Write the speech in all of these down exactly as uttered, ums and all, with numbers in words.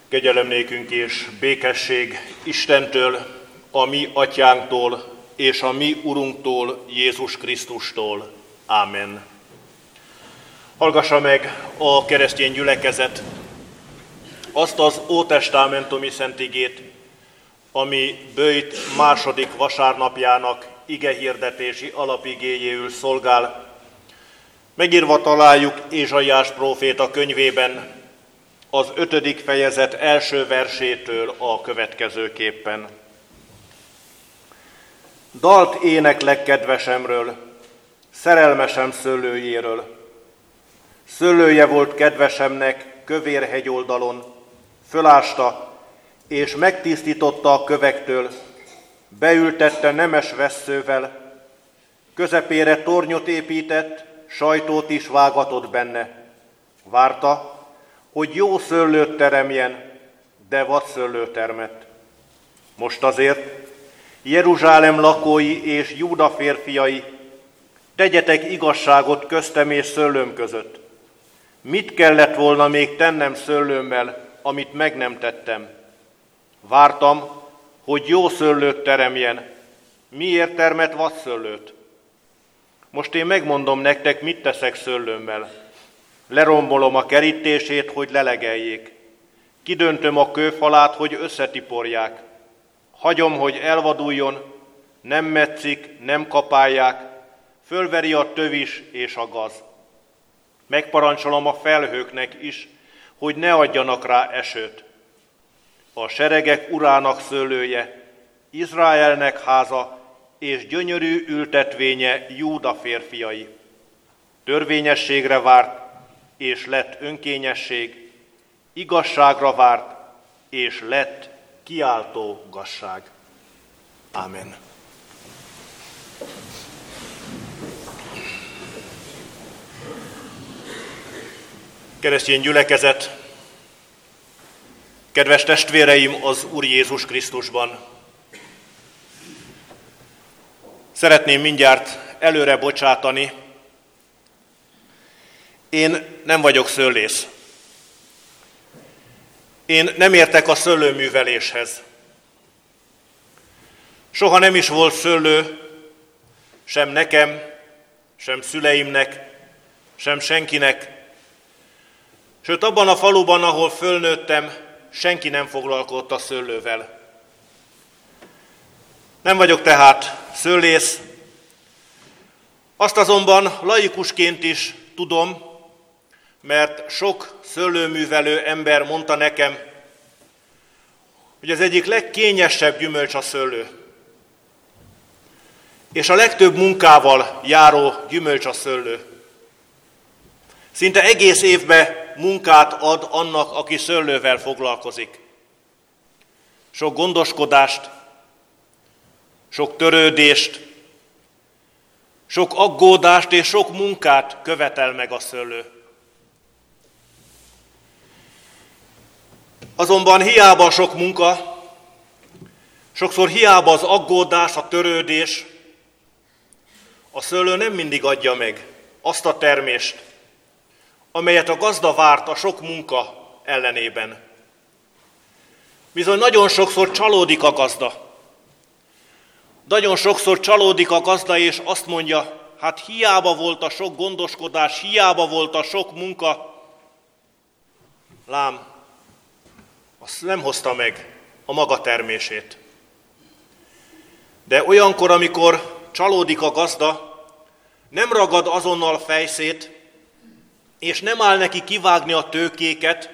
Kegyelem nékünk és békesség Istentől, a mi atyánktól és a mi Urunktól, Jézus Krisztustól. Ámen. Hallgassa meg a keresztény gyülekezet azt az ótestamentumi szentigét, ami böjt második vasárnapjának igehirdetési alapigéjéül szolgál. Megírva találjuk Ézsaiás próféta könyvében, az ötödik fejezet első versétől a következőképpen. Dalt éneklek kedvesemről, szerelmesem szőlőjéről. Szőlője volt kedvesemnek kövér hegyoldalon, fölásta és megtisztította a kövektől, beültette nemes vesszővel, közepére tornyot épített, sajtót is vágatott benne. Várta, hogy jó szőlőt teremjen, de vadszőlő termett. Most azért, Jeruzsálem lakói és Júda férfiai, tegyetek igazságot köztem és szőlőm között. Mit kellett volna még tennem szőlőmmel, amit meg nem tettem? Vártam, hogy jó szőlőt teremjen. Miért termett vadszőlőt? Most én megmondom nektek, mit teszek szőlőmmel. Lerombolom a kerítését, hogy lelegeljék. Kidöntöm a kőfalát, hogy összetiporják. Hagyom, hogy elvaduljon, nem metszik, nem kapálják, fölveri a tövis és a gaz. Megparancsolom a felhőknek is, hogy ne adjanak rá esőt. A seregek urának szőlője, Izraelnek háza és gyönyörű ültetvénye Júda férfiai. Törvényességre várt, és lett önkényesség, igazságra várt, és lett kiáltó gazság. Ámen. Keresztény gyülekezet, kedves testvéreim az Úr Jézus Krisztusban! Szeretném mindjárt előre bocsátani, én nem vagyok szőlész. Én nem értek a szőlőműveléshez. Soha nem is volt szőlő, sem nekem, sem szüleimnek, sem senkinek. Sőt, abban a faluban, ahol fölnőttem, senki nem foglalkozott a szőlővel. Nem vagyok tehát szőlész. Azt azonban laikusként is tudom, mert sok szőlőművelő ember mondta nekem, hogy az egyik legkényesebb gyümölcs a szőlő. És a legtöbb munkával járó gyümölcs a szőlő. Szinte egész évben munkát ad annak, aki szőlővel foglalkozik. Sok gondoskodást, sok törődést, sok aggódást és sok munkát követel meg a szőlő. Azonban hiába sok munka, sokszor hiába az aggódás, a törődés, a szőlő nem mindig adja meg azt a termést, amelyet a gazda várt a sok munka ellenében. Bizony nagyon sokszor csalódik a gazda. Nagyon sokszor csalódik a gazda, és azt mondja, hát hiába volt a sok gondoskodás, hiába volt a sok munka, lám, azt nem hozta meg a maga termését. De olyankor, amikor csalódik a gazda, nem ragad azonnal fejszét, és nem áll neki kivágni a tőkéket,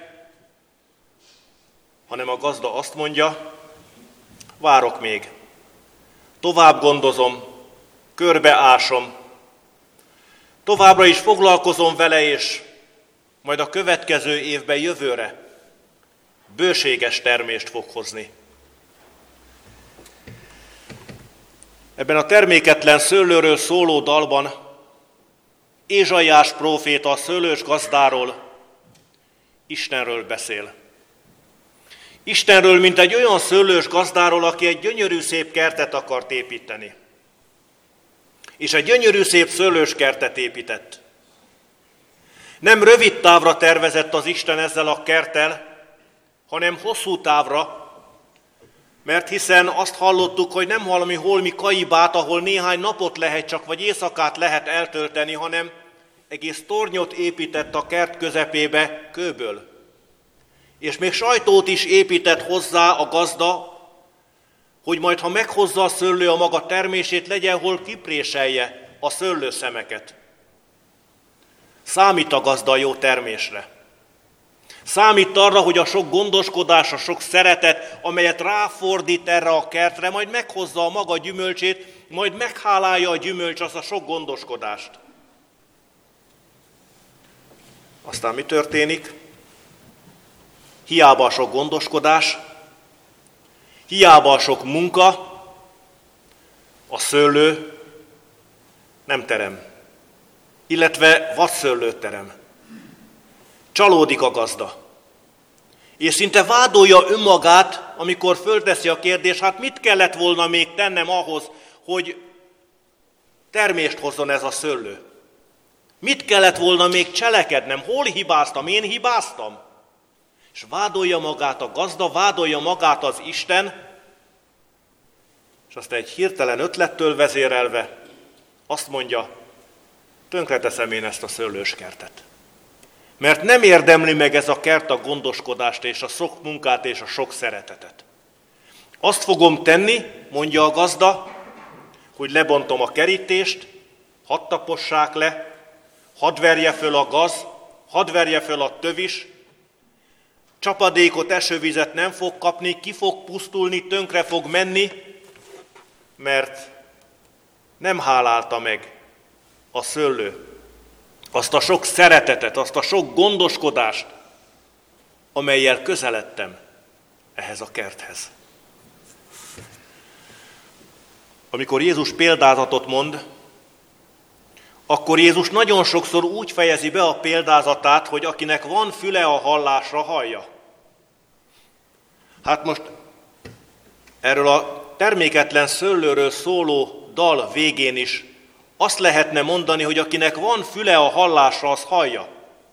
hanem a gazda azt mondja, várok még, tovább gondozom, körbeásom, továbbra is foglalkozom vele, és majd a következő évben, jövőre bőséges termést fog hozni. Ebben a terméketlen szőlőről szóló dalban Ézsaiás próféta a szőlős gazdáról, Istenről beszél. Istenről, mint egy olyan szőlős gazdáról, aki egy gyönyörű szép kertet akart építeni. És egy gyönyörű szép szőlős kertet épített. Nem rövid távra tervezett az Isten ezzel a kerttel, hanem hosszú távra, mert hiszen azt hallottuk, hogy nem valami holmi kaibát, ahol néhány napot lehet csak, vagy éjszakát lehet eltölteni, hanem egész tornyot épített a kert közepébe kőből. És még sajtót is épített hozzá a gazda, hogy majd, ha meghozza a szőlő a maga termését, legyen hol kipréselje a szőlőszemeket. Számít a gazda a jó termésre. Számít arra, hogy a sok gondoskodás, a sok szeretet, amelyet ráfordít erre a kertre, majd meghozza a maga gyümölcsét, majd meghálálja a gyümölcs azt a sok gondoskodást. Aztán mi történik? Hiába a sok gondoskodás, hiába a sok munka, a szőlő nem terem, illetve vadszőlőt terem. Csalódik a gazda, és szinte vádolja önmagát, amikor fölteszi a kérdést, hát mit kellett volna még tennem ahhoz, hogy termést hozzon ez a szőlő? Mit kellett volna még cselekednem? Hol hibáztam? Én hibáztam? És vádolja magát a gazda, vádolja magát az Isten, és aztán egy hirtelen ötlettől vezérelve azt mondja, tönkreteszem én ezt a szőlőskertet. Mert nem érdemli meg ez a kert a gondoskodást és a sok munkát és a sok szeretetet. Azt fogom tenni, mondja a gazda, hogy lebontom a kerítést, hadd tapossák le, hadd verje föl a gaz, hadd verje föl a tövis, csapadékot, esővizet nem fog kapni, ki fog pusztulni, tönkre fog menni, mert nem hálálta meg a szőlő azt a sok szeretetet, azt a sok gondoskodást, amellyel közeledtem ehhez a kerthez. Amikor Jézus példázatot mond, akkor Jézus nagyon sokszor úgy fejezi be a példázatát, hogy akinek van füle a hallásra, hallja. Hát most erről a terméketlen szőlőről szóló dal végén is azt lehetne mondani, hogy akinek van füle a hallásra, az hallja.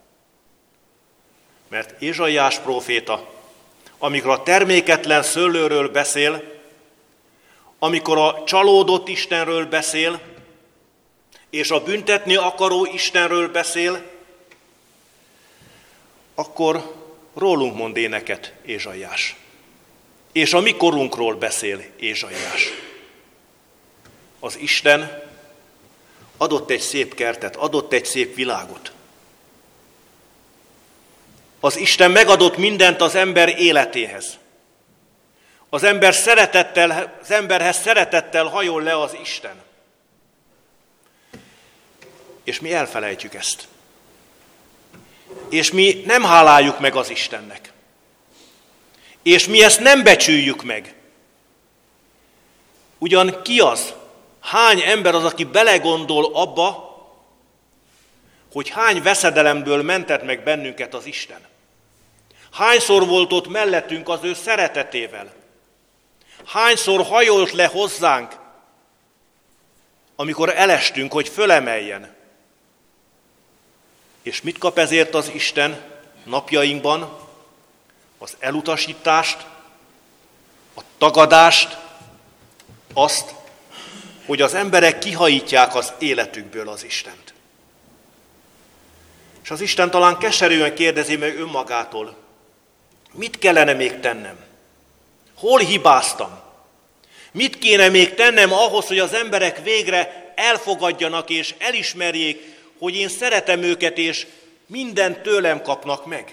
Mert Ézsaiás próféta, amikor a terméketlen szőlőről beszél, amikor a csalódott Istenről beszél, és a büntetni akaró Istenről beszél, akkor rólunk mond éneket Ézsaiás. És a mi korunkról beszél Ézsaiás. Az Isten adott egy szép kertet, adott egy szép világot. Az Isten megadott mindent az ember életéhez. Az ember szeretettel, az emberhez szeretettel hajol le az Isten. És mi elfelejtjük ezt. És mi nem háláljuk meg az Istennek. És mi ezt nem becsüljük meg. Ugyan ki az, hány ember az, aki belegondol abba, hogy hány veszedelemből mentett meg bennünket az Isten? Hányszor volt ott mellettünk az ő szeretetével? Hányszor hajolt le hozzánk, amikor elestünk, hogy fölemeljen? És mit kap ezért az Isten napjainkban? Az elutasítást, a tagadást, azt, hogy az emberek kihajítják az életükből az Istent. És az Isten talán keserűen kérdezi meg önmagától, mit kellene még tennem? Hol hibáztam? Mit kéne még tennem ahhoz, hogy az emberek végre elfogadjanak és elismerjék, hogy én szeretem őket, és mindent tőlem kapnak meg?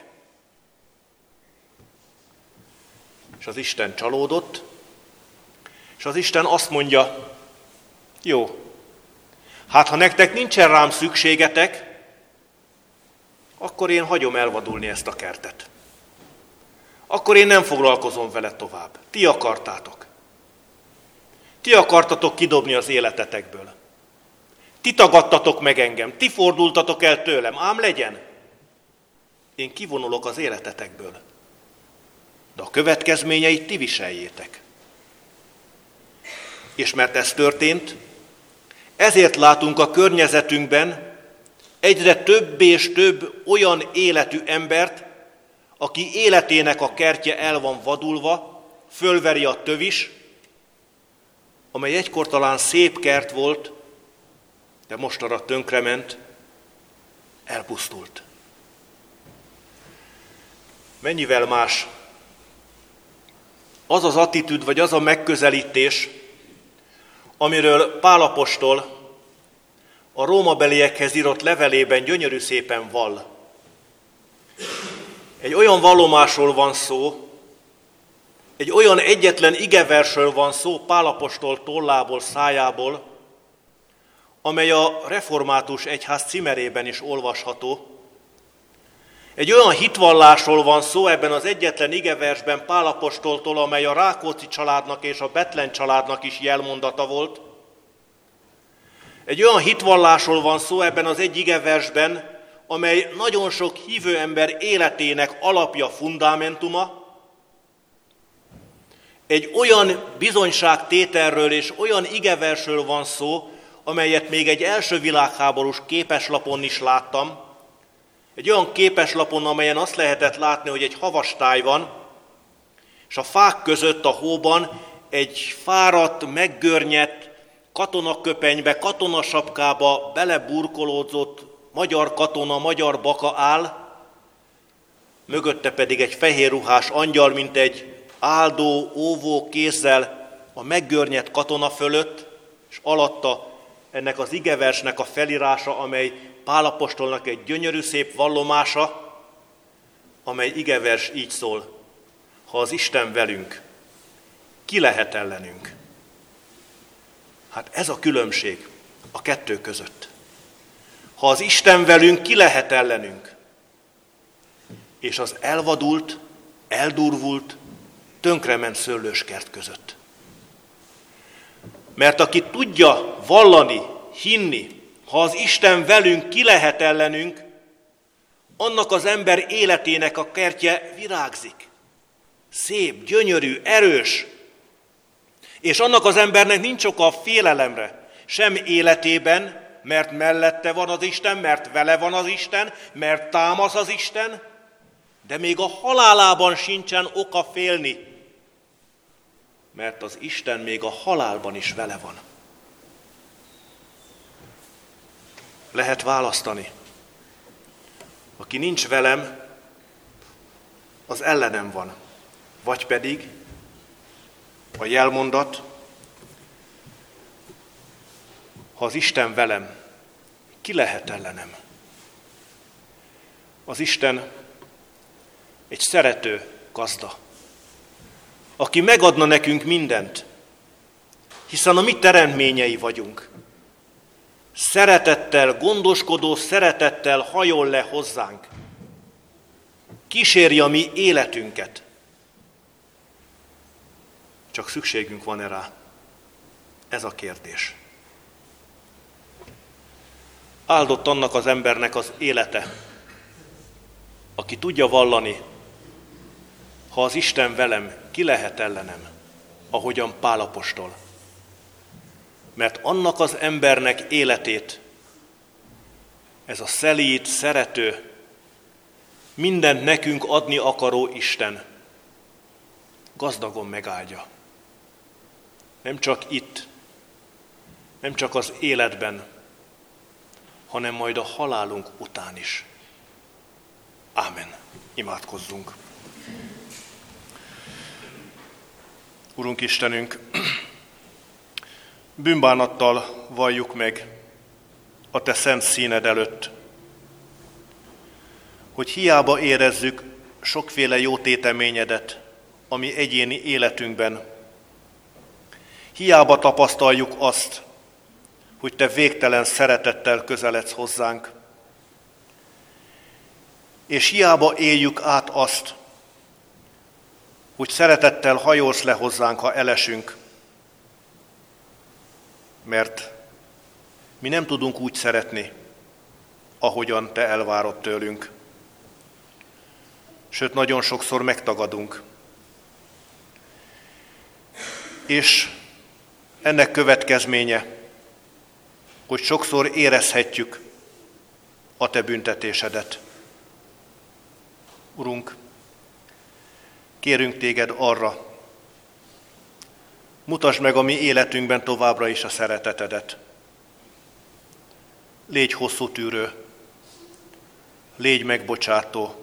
És az Isten csalódott, és az Isten azt mondja, jó, hát ha nektek nincsen rám szükségetek, akkor én hagyom elvadulni ezt a kertet. Akkor én nem foglalkozom vele tovább. Ti akartátok. Ti akartatok kidobni az életetekből. Ti tagadtatok meg engem, ti fordultatok el tőlem, ám legyen. Én kivonulok az életetekből. De a következményeit ti viseljétek. És mert ez történt, ezért látunk a környezetünkben egyre több és több olyan életű embert, aki életének a kertje el van vadulva, fölveri a tövis, amely egykor talán szép kert volt, de mostanra tönkrement, elpusztult. Mennyivel más az az attitűd, vagy az a megközelítés, amiről Pál apostol a rómabeliekhez írott levelében gyönyörű szépen vall. Egy olyan vallomásról van szó, egy olyan egyetlen igeversről van szó Pál apostol tollából, szájából, amely a református egyház címerében is olvasható. Egy olyan hitvallásról van szó ebben az egyetlen igeversben Pál apostoltól, amely a Rákóczi családnak és a Bethlen családnak is jelmondata volt. Egy olyan hitvallásról van szó ebben az egy igeversben, amely nagyon sok hívő ember életének alapja, fundamentuma. Egy olyan bizonyságtételről és olyan igeversről van szó, amelyet még egy első világháborús képeslapon is láttam. Egy olyan képeslapon, amelyen azt lehetett látni, hogy egy havastáj van, és a fák között a hóban egy fáradt, meggörnyedt, katonaköpenybe, katonasapkába beleburkolódzott magyar katona, magyar baka áll, mögötte pedig egy fehér ruhás angyal, mint egy áldó, óvó kézzel a meggörnyedt katona fölött, és alatta ennek az igeversnek a felirása, amely Pál apostolnak egy gyönyörű szép vallomása, amely igevers így szól: ha az Isten velünk, ki lehet ellenünk? Hát ez a különbség a kettő között. Ha az Isten velünk, ki lehet ellenünk? És az elvadult, eldurvult, tönkrement szőlőskert között. Mert aki tudja vallani, hinni, ha az Isten velünk, ki lehet ellenünk, annak az ember életének a kertje virágzik. Szép, gyönyörű, erős. És annak az embernek nincs oka a félelemre, sem életében, mert mellette van az Isten, mert vele van az Isten, mert támasz az Isten, de még a halálában sincsen oka félni, mert az Isten még a halálban is vele van. Lehet választani. Aki nincs velem, az ellenem van. Vagy pedig a jelmondat, ha az Isten velem, ki lehet ellenem? Az Isten egy szerető gazda, aki megadna nekünk mindent, hiszen a mi teremtményei vagyunk. Szeretettel, gondoskodó szeretettel hajol le hozzánk. Kíséri a mi életünket. Csak szükségünk van-e rá? Ez a kérdés. Áldott annak az embernek az élete, aki tudja vallani, ha az Isten velem, ki lehet ellenem, ahogyan Pál apostol. Mert annak az embernek életét ez a szelíd, szerető, mindent nekünk adni akaró Isten gazdagon megáldja. Nem csak itt, nem csak az életben, hanem majd a halálunk után is. Ámen. Imádkozzunk. Urunk Istenünk, bűnbánattal valljuk meg a Te szent színed előtt, hogy hiába érezzük sokféle jó téteményedet a mi egyéni életünkben, hiába tapasztaljuk azt, hogy Te végtelen szeretettel közeledsz hozzánk, és hiába éljük át azt, hogy szeretettel hajolsz le hozzánk, ha elesünk, mert mi nem tudunk úgy szeretni, ahogyan Te elvárod tőlünk. Sőt, nagyon sokszor megtagadunk. És ennek következménye, hogy sokszor érezhetjük a Te büntetésedet. Urunk, kérünk téged arra, mutasd meg a mi életünkben továbbra is a szeretetedet. Légy hosszú tűrő, légy megbocsátó,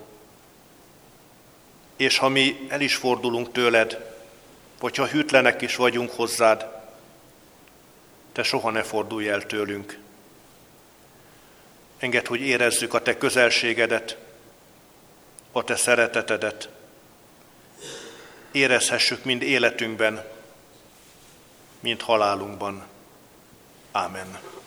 és ha mi el is fordulunk tőled, vagy ha hűtlenek is vagyunk hozzád, te soha ne fordulj el tőlünk. Engedd, hogy érezzük a te közelségedet, a te szeretetedet. Érezhessük mind életünkben, mind halálunkban. Ámen.